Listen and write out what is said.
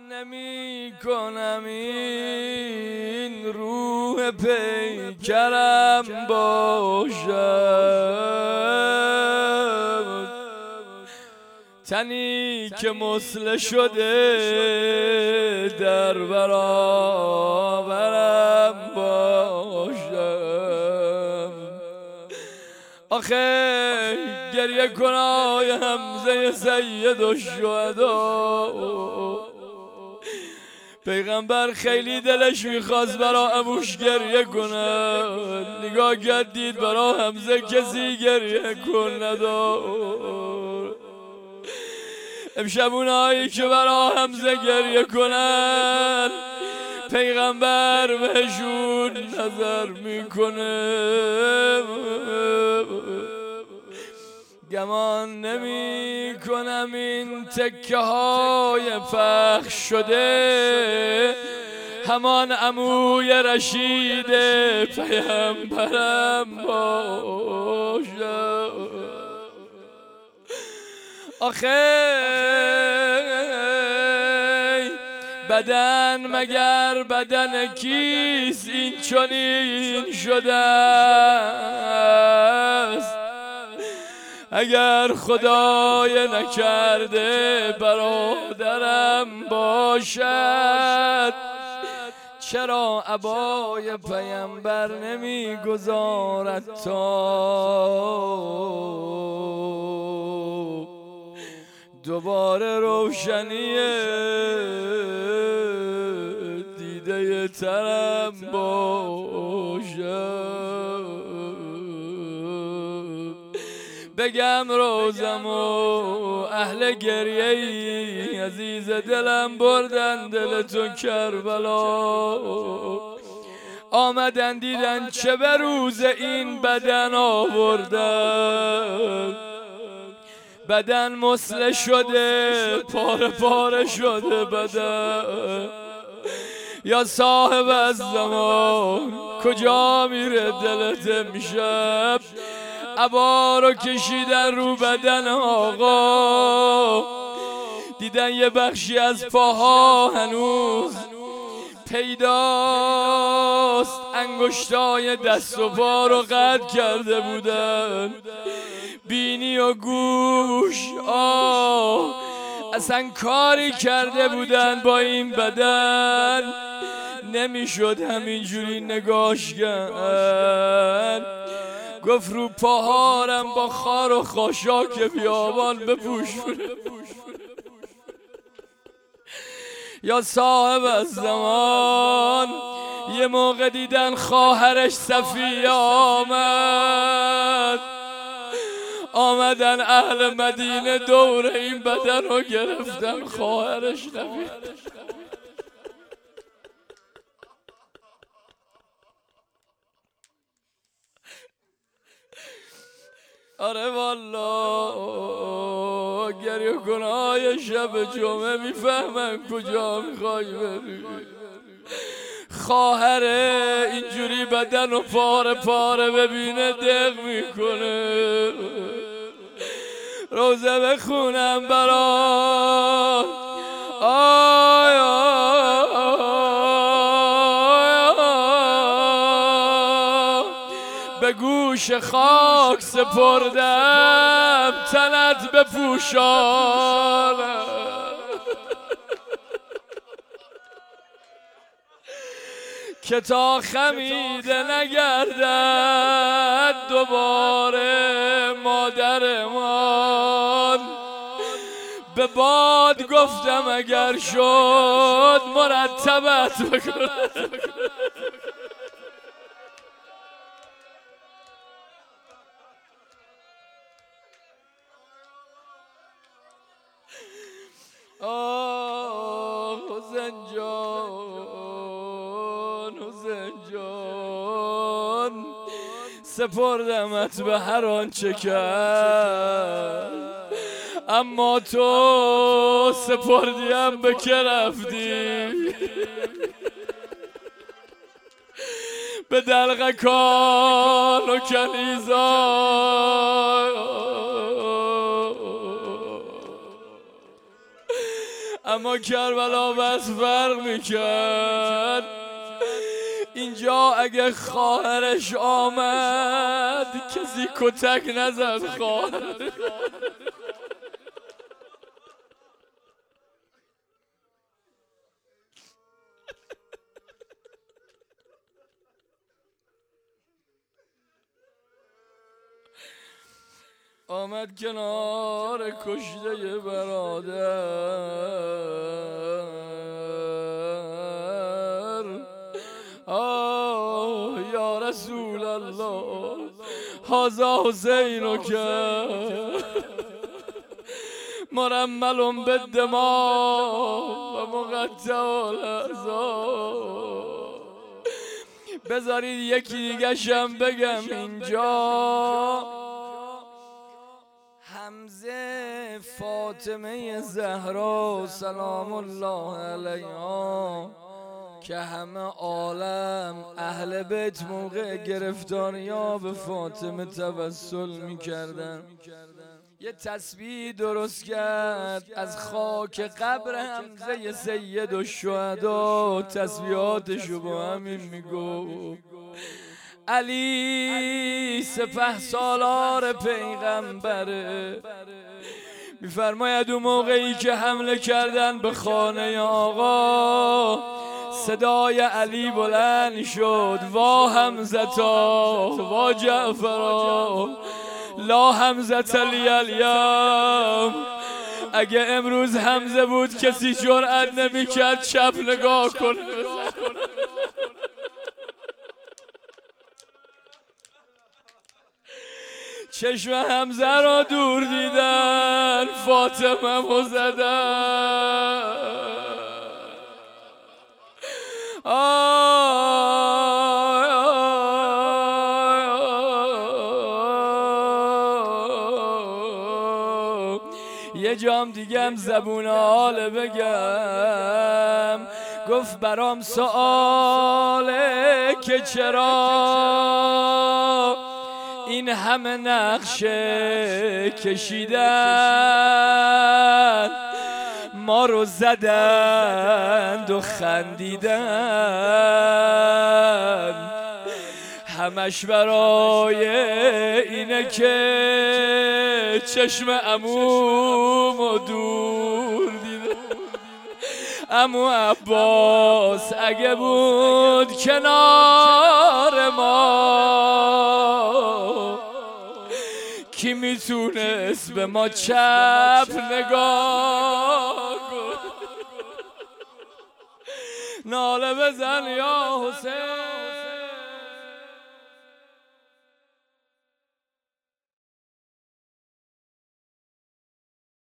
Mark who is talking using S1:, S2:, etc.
S1: نمی کنم این روح پیکرم باشد، تنی که مسله شده در برابرم باشد. آخه گریه کنای حمزه سید الشهدا، پیغمبر خیلی دلش میخواست برا ابوش گریه کند، نگاه کرد دید برا حمزه کسی گریه کن ندار. امشب اونایی که برا حمزه گریه کنن پیغمبر بهشون نظر میکنه. گمان نمی کنم این تکه های پخش شده همان عموی رشید پیغمبرم باشد. آخه بدن مگر بدن کیست این چنین شده است؟ اگر خدای نکرده برادرم باشد، چرا عبای پیامبر نمیگذارد تا دوباره روشنی دیده ترم باشد؟ بگم روزم و اهل گریه‌ای عزیز دلم بردن دل تو کربلا، آمدن دیدن چه به روز این بدن آوردن، بدن مسله شده پاره پاره شده بدن. یا صاحب از زمان کجا میره دلت امشب؟ عبا رو کشیدن رو بدن آقا، دیدن یه بخشی از پاها هنوز پیداست، انگشتای دست و پا رو قطع کرده بودن، بینی و گوش اصلا کاری کرده بودن با این بدن، نمیشد همینجوری نگاش کرد. گفت رو پاهارم با خار و خاشاک بیابان بپوشونه. یا صاحب از زمان یه موقع دیدن خواهرش صفیه آمدن اهل مدینه دور این بدن رو گرفتن، خواهرش نبید. آره والا گریه کنای شب جمعه میفهمن کجا میخوای بری. خواهره اینجوری بدن و پاره پاره ببینه دق میکنه. روزه بخونم برات آی به گوش خاک سپردم تنت بپوشانم، که تا خمیده نگردد دوباره مادرمان. به باد گفتم اگر شد مرتبت بکنم. حسین جان حسین جان سپردمت به هر آنچه کرد، اما تو سپردیم به که رفتی؟ به دلقکان و کنیزان اما کربلا بس فرق میکرد. اینجا اگه خواهرش آمد کسی کتک نزد خواهر. آمد کنار کشته برادر. آه یا رسول الله هذا حسین که مرمل بالدماء و مقطع الاعضاء. بذارید یکی دیگه شم بگم اینجا. حمزه فاطمه زهرا سلام الله علیها که همه عالم اهل بیت موقع گرفتاری ها به فاطمه توسل میکردن، یه تسبیح درست کرد از خاک قبر حمزه سید الشهدا، تسبیحاتشو با همین میگو. علی سپه سالار پیغمبره، میفرماید اون موقعی که حمله کردن به خانه آقا صدای علی بلند شد وا حمزتا وا جعفرا لا حمزه لی اليوم. اگه امروز حمزه بود کسی جرأت نمیکرد چپ نگاه کنه. چشم حمزه را دور دیدن، فاطمه مو زدن. یه جام دیگم زبون حال بگم. گفت برام سؤاله که چرا این همه نقشه کشیدن، ما رو زدند و خندیدن، همش برای اینه که چشم عمومو دور دیدن. عمو عباس اگه بود کنار ما کی میتونست به ما چپ نگاه کن. ناله بزن یا حسین.